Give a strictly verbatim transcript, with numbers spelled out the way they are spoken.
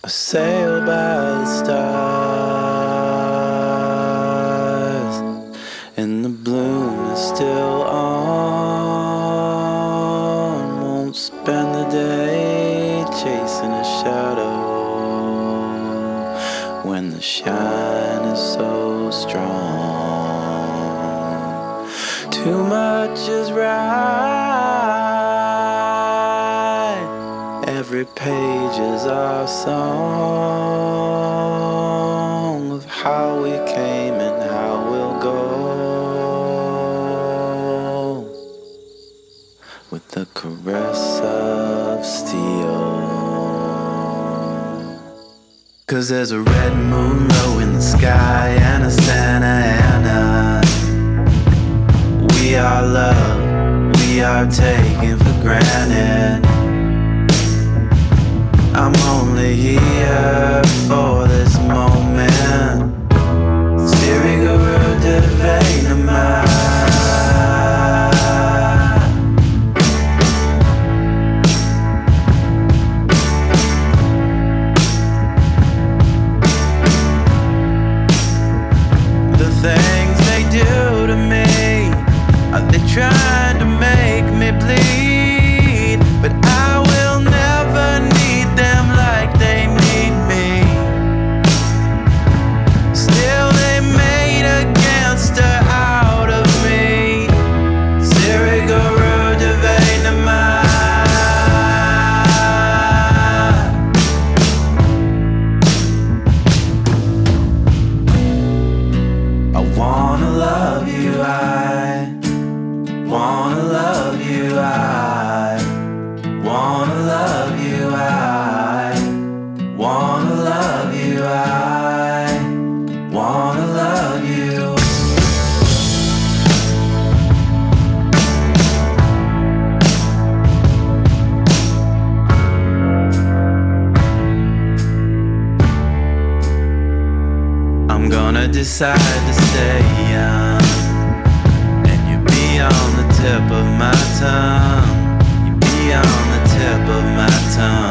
Sail by the stars, and the bloom is still on. Won't spend the day chasing a shadow when the shine is so strong. Too much is right, every page is our song of how we came and how we'll go, with the caress of steel. 'Cause there's a red moon low in the sky and a Santa Ana. We are love, we are taken for granted. I'm only here for this moment. Siri Guru Devana. The things they do to me, are they trying to make me bleed? But I will never need them like they need me. Still they made a gangster out of me. Siri Guru Devana. I wanna love you, I wanna love you, I wanna love you, I wanna love you, I wanna love you. I'm gonna decide to stay young, and you be on the tip of my tongue. You be on the tip of my tongue.